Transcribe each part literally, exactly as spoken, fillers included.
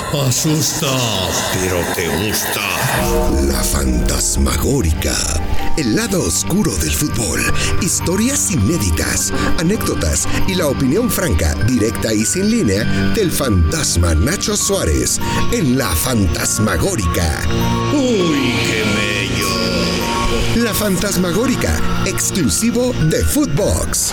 Asusta, pero te gusta. La fantasmagórica. El lado oscuro del fútbol. Historias inéditas, anécdotas y la opinión franca, directa y sin línea del fantasma Nacho Suárez en La Fantasmagórica. ¡Uy, qué bello! La Fantasmagórica, exclusivo de Footbox.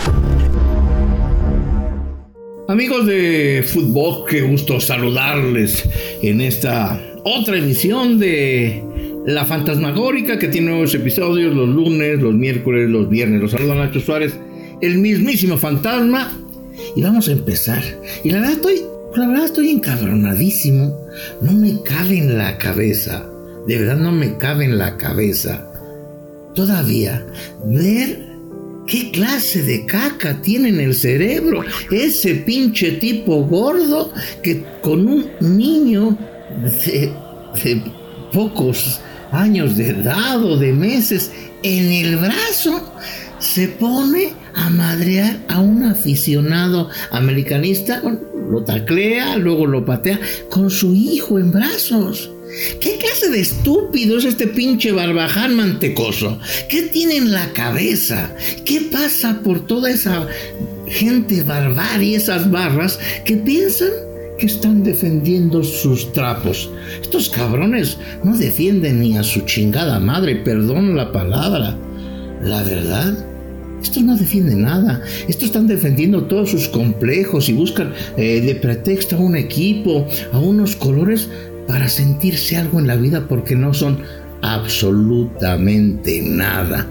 Amigos de Footbox, qué gusto saludarles en esta otra emisión de La Fantasmagórica, que tiene nuevos episodios los lunes, los miércoles, los viernes. Los saluda Nacho Suárez, el mismísimo fantasma, y vamos a empezar. Y la verdad estoy, la verdad estoy encabronadísimo. No me cabe en la cabeza, de verdad no me cabe en la cabeza todavía ver qué clase de caca tiene en el cerebro ese pinche tipo gordo que con un niño de, de pocos años de edad o de meses en el brazo se pone a madrear a un aficionado americanista. Lo taclea, luego lo patea con su hijo en brazos. ¿Qué clase de estúpido es este pinche barbaján mantecoso? ¿Qué tiene en la cabeza? ¿Qué pasa por toda esa gente barbarie, esas barras que piensan que están defendiendo sus trapos? Estos cabrones no defienden ni a su chingada madre, perdón la palabra. La verdad, estos no defienden nada. Estos están defendiendo todos sus complejos y buscan eh, de pretexto a un equipo, a unos colores, para sentirse algo en la vida, porque no son absolutamente nada.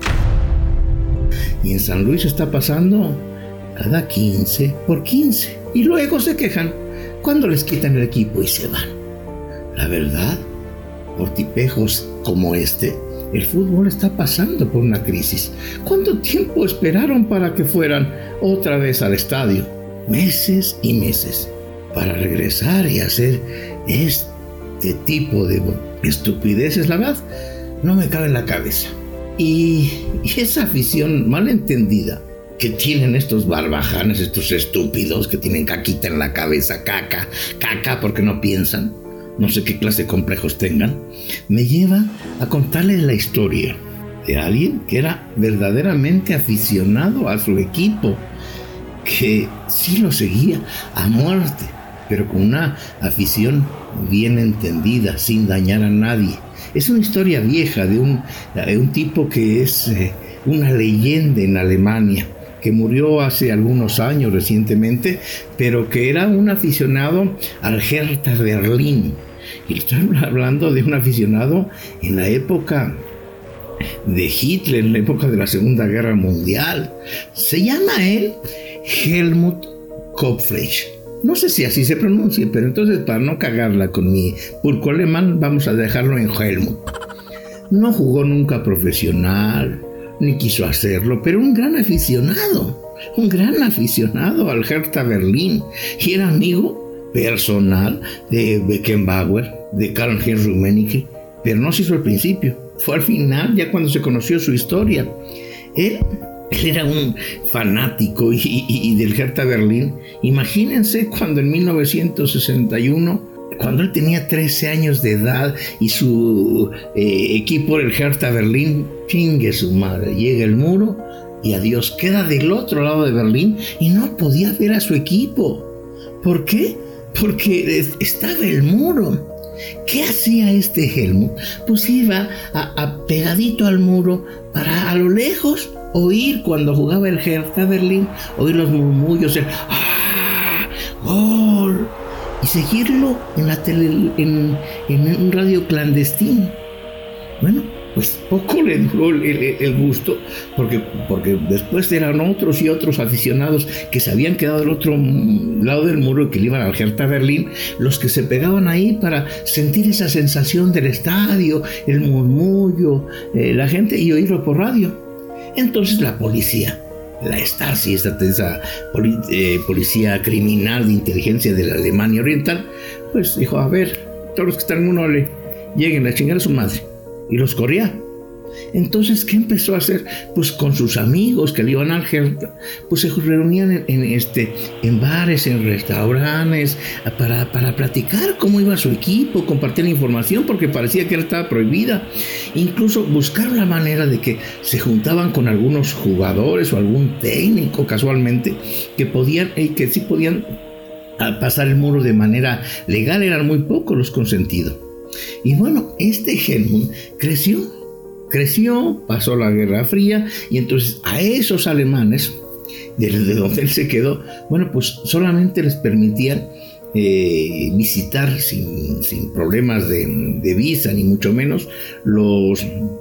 Y en San Luis está pasando cada quince por quince. Y luego se quejan cuando les quitan el equipo y se van. La verdad, por tipejos como este, el fútbol está pasando por una crisis. ¿Cuánto tiempo esperaron para que fueran otra vez al estadio? Meses y meses para regresar y hacer esto. Este tipo de estupideces, la verdad, no me cabe en la cabeza. Y, y esa afición mal entendida que tienen estos barbajanes, estos estúpidos que tienen caquita en la cabeza, caca, caca porque no piensan, no sé qué clase de complejos tengan, me lleva a contarles la historia de alguien que era verdaderamente aficionado a su equipo, que sí lo seguía a muerte, pero con una afición bien entendida, sin dañar a nadie. Es una historia vieja de un, de un tipo que es eh, una leyenda en Alemania, que murió hace algunos años recientemente, pero que era un aficionado al Hertha Berlín. Y estoy hablando de un aficionado en la época de Hitler, en la época de la Segunda Guerra Mundial. Se llama él Helmut Kopfreich. No sé si así se pronuncia, pero entonces, para no cagarla con mi pulco alemán, vamos a dejarlo en Helmut. No jugó nunca profesional, ni quiso hacerlo, pero un gran aficionado, un gran aficionado al Hertha Berlín, y era amigo personal de Beckenbauer, de Karl-Heinz Rummenigge, pero no se hizo al principio, fue al final, ya cuando se conoció su historia. Él Él era un fanático y, y, y del Hertha Berlín. Imagínense cuando en mil novecientos sesenta y uno, cuando él tenía trece años de edad y su eh, equipo, el Hertha Berlín, chingue su madre, llega el muro y adiós, queda del otro lado de Berlín y no podía ver a su equipo. ¿Por qué? Porque estaba el muro. ¿Qué hacía este Helmut? Pues iba a, a pegadito al muro para a lo lejos oír, cuando jugaba el Hertha Berlín, oír los murmullos, el ¡ah! ¡Gol! Y seguirlo en la tele, en, en un radio clandestino. Bueno, pues poco le duró el, el, el gusto, porque, porque después eran otros y otros aficionados que se habían quedado del otro lado del muro y que le iban al Hertha Berlín, los que se pegaban ahí para sentir esa sensación del estadio, el murmullo, eh, la gente, y oírlo por radio. Entonces la policía, la Stasi, esta, esa poli, eh, policía criminal de inteligencia de la Alemania Oriental, pues dijo, a ver, todos los que están en un ole, lleguen a chingar a su madre. Y los corría. Entonces, ¿qué empezó a hacer? Pues con sus amigos que le iban al Hertha, pues se reunían en, en, este, en bares, en restaurantes, para, para platicar cómo iba su equipo, compartir información, porque parecía que estaba prohibida. Incluso buscar la manera de que se juntaban con algunos jugadores o algún técnico casualmente, que podían, eh, que sí podían pasar el muro de manera legal. Eran muy pocos los consentidos. Y bueno, este Helmut creció. Creció, pasó la Guerra Fría, y entonces a esos alemanes, desde donde él se quedó, bueno, pues solamente les permitían eh, visitar sin, sin problemas de, de visa, ni mucho menos, los,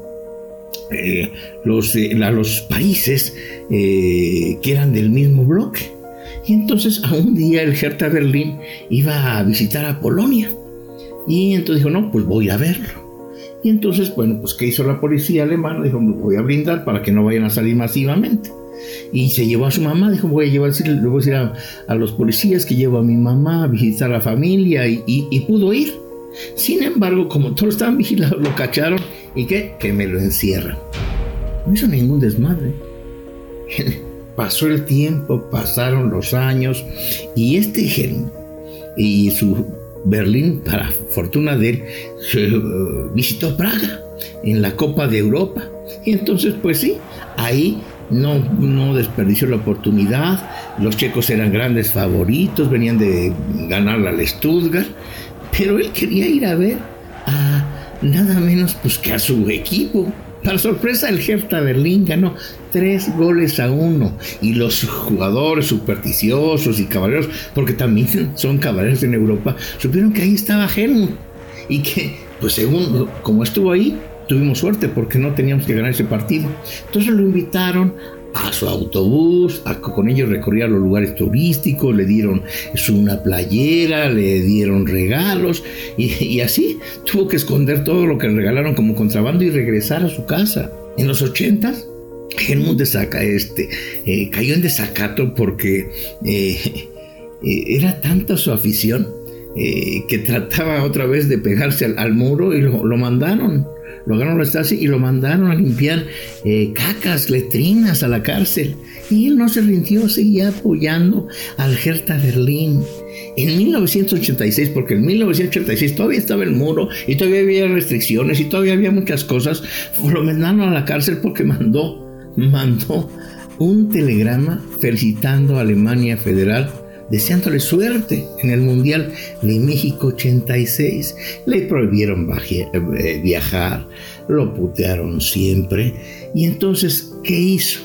eh, los, eh, la, los países eh, que eran del mismo bloque. Y entonces a un día el Hertha Berlín iba a visitar a Polonia, y entonces dijo, no, pues voy a verlo. Y entonces, bueno, pues ¿qué hizo la policía alemana? Dijo, voy a blindar para que no vayan a salir masivamente. Y se llevó a su mamá, dijo, voy a llevar, le voy a decir a, a los policías que llevo a mi mamá a visitar a la familia, y, y, y pudo ir. Sin embargo, como todos estaban vigilados, lo cacharon, ¿y qué? Que me lo encierran. No hizo ningún desmadre. Pasó el tiempo, pasaron los años, y este Helmut y su Berlín, para fortuna de él, uh, visitó Praga en la Copa de Europa. Y entonces, pues sí, ahí no, no desperdició la oportunidad. Los checos eran grandes favoritos, venían de ganar al Stuttgart, pero él quería ir a ver a nada menos pues que a su equipo. Para sorpresa, el Hertha Berlín ganó tres goles a uno, y los jugadores supersticiosos y caballeros, porque también son caballeros en Europa, supieron que ahí estaba Helmut, y que, pues según como estuvo ahí, tuvimos suerte porque no teníamos que ganar ese partido. Entonces lo invitaron a su autobús, a, con ellos recorría los lugares turísticos, le dieron su, una playera, le dieron regalos, y, y así tuvo que esconder todo lo que le regalaron como contrabando y regresar a su casa. En los ochentas, Helmut desaca, este, eh, cayó en desacato porque eh, eh, era tanta su afición eh, que trataba otra vez de pegarse al, al muro, y lo, lo mandaron. Lo agarraron a Stasi y lo mandaron a limpiar eh, cacas, letrinas a la cárcel. Y él no se rindió, seguía apoyando al Hertha Berlín. En mil novecientos ochenta y seis, porque en mil novecientos ochenta y seis todavía estaba el muro, y todavía había restricciones, y todavía había muchas cosas, lo mandaron a la cárcel porque mandó, mandó un telegrama felicitando a Alemania Federal, deseándole suerte en el Mundial de México ochenta y seis. Le prohibieron viajar, lo putearon siempre. Y entonces, ¿qué hizo?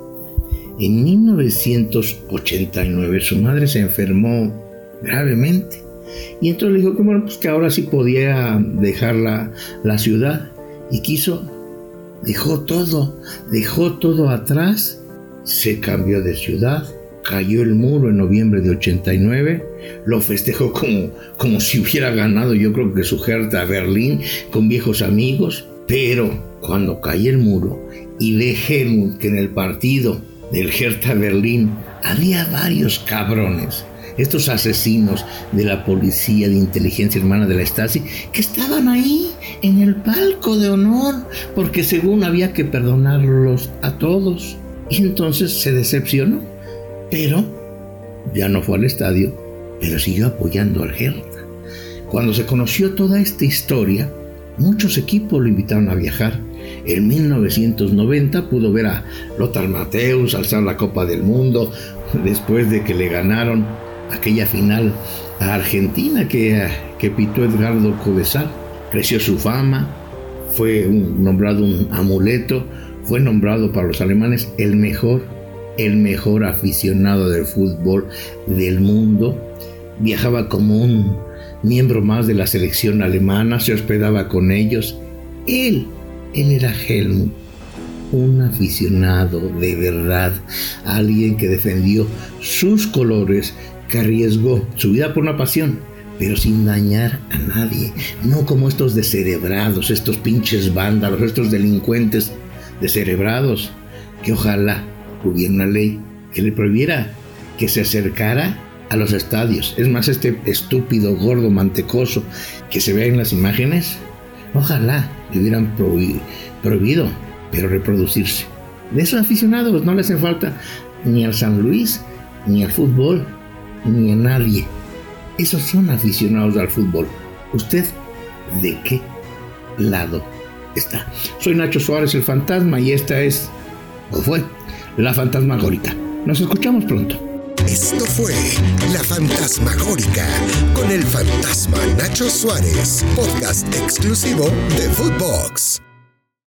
En mil novecientos ochenta y nueve su madre se enfermó gravemente, y entonces le dijo que bueno, pues que ahora sí podía dejar la, la ciudad, y quiso, dejó todo, dejó todo atrás, se cambió de ciudad. Cayó el muro en noviembre de ochenta y nueve, lo festejó como, como si hubiera ganado, yo creo que su Hertha Berlín, con viejos amigos. Pero cuando cae el muro y ve Helmut que en el partido del Hertha Berlín había varios cabrones, estos asesinos de la policía de inteligencia hermana de la Stasi, que estaban ahí en el palco de honor, porque según había que perdonarlos a todos. Y entonces se decepcionó. Pero ya no fue al estadio, pero siguió apoyando al Hertha. Cuando se conoció toda esta historia, muchos equipos lo invitaron a viajar. En mil novecientos noventa pudo ver a Lothar Matthäus alzar la Copa del Mundo después de que le ganaron aquella final a Argentina que, que pitó Edgardo Codesal. Creció su fama, fue un, nombrado un amuleto, fue nombrado para los alemanes el mejor el mejor aficionado del fútbol del mundo. Viajaba como un miembro más de la selección alemana, se hospedaba con ellos. Él, él era Helmut, un aficionado de verdad, alguien que defendió sus colores, que arriesgó su vida por una pasión, pero sin dañar a nadie, no como estos descerebrados, estos pinches vándalos, estos delincuentes descerebrados, que ojalá hubiera una ley que le prohibiera que se acercara a los estadios. Es más, este estúpido, gordo, mantecoso que se ve en las imágenes, Ojalá le hubieran prohibido, prohibido, pero reproducirse. De esos aficionados no le hacen falta ni al San Luis, ni al fútbol, ni a nadie. Esos son aficionados al fútbol. ¿Usted de qué lado está? Soy Nacho Suárez, el fantasma, y esta es, o fue, La Fantasmagórica. Nos escuchamos pronto. Esto fue La Fantasmagórica con el fantasma Nacho Suárez, podcast exclusivo de Footbox.